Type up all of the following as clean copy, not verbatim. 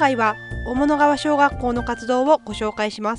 回は雄物川小学校の活動をご紹介します。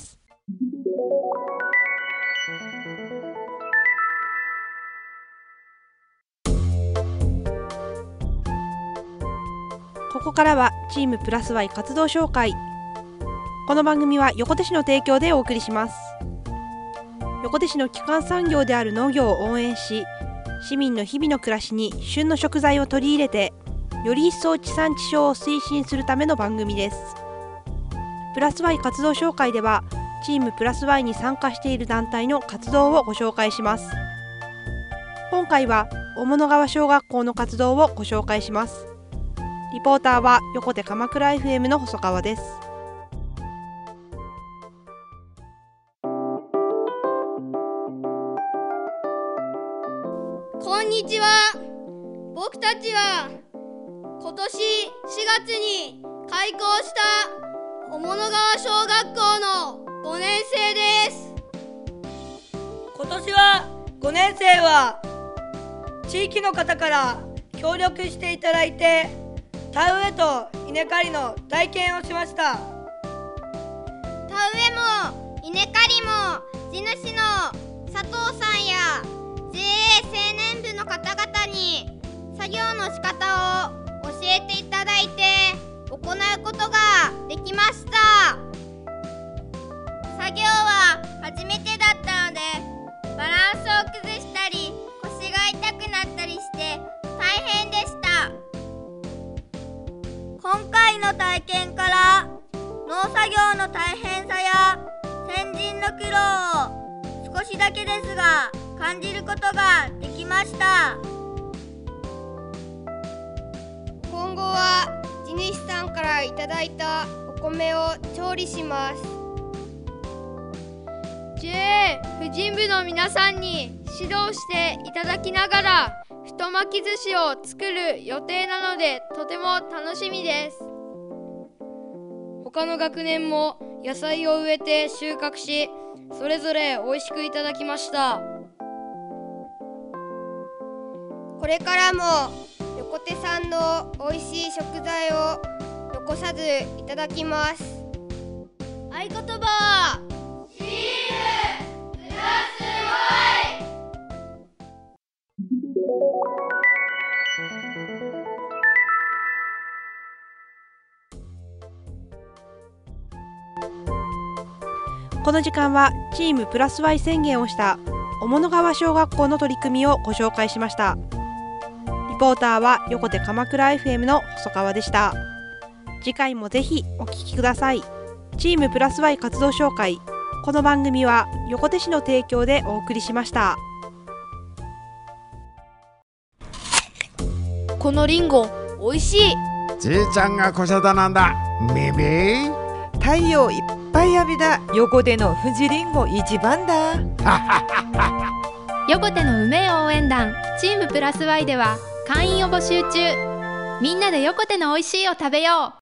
ここからはチームプラス Y 活動紹介。この番組は横手市の提供でお送りします。横手市の基幹産業である農業を応援し、市民の日々の暮らしに旬の食材を取り入れて、より一層地産地消を推進するための番組です。プラス Y 活動紹介では、チームプラス Y に参加している団体の活動をご紹介します。今回は雄物川小学校の活動をご紹介します。リポーターは横手鎌倉 FM の細川です。 こんにちは。僕たちは今年4月に開校した雄物川小学校の5年生です。 今年は5年生は地域の方から協力していただいて、田植えと稲刈りの体験をしました。 田植えも稲刈りも地主の佐藤さんや JA 青年部の方々に作業の仕方を教えていただいて行うことができました。作業は初めてだったのでバランスを崩したり腰が痛くなったりして大変でした。今回の体験から農作業の大変さや先人の苦労を少しだけですが感じることができました。今後は地主さんからいただいたお米を調理します。 JA 婦人部の皆さんに指導していただきながら太巻き寿司を作る予定なのでとても楽しみです。 他の学年も野菜を植えて収穫し、それぞれ美味しくいただきました。 これからも横手産の美味しい食材を残さずいただきます。合言葉チームプラス Y。 この時間はチームプラス Y 宣言をした雄物川小学校の取り組みをご紹介しました。リポーターは横手鎌倉 FM の細川でした。次回もぜひお聞きください。チームプラス Y 活動紹介。この番組は横手市の提供でお送りしました。 このリンゴおいしい。 じいちゃんが小車だなんだ。めめ太陽いっぱい浴びだ。横手の富士リンゴ一番だ。 横手の梅応援団チームプラス Y では会員を募集中。みんなで横手のおいしいを食べよう。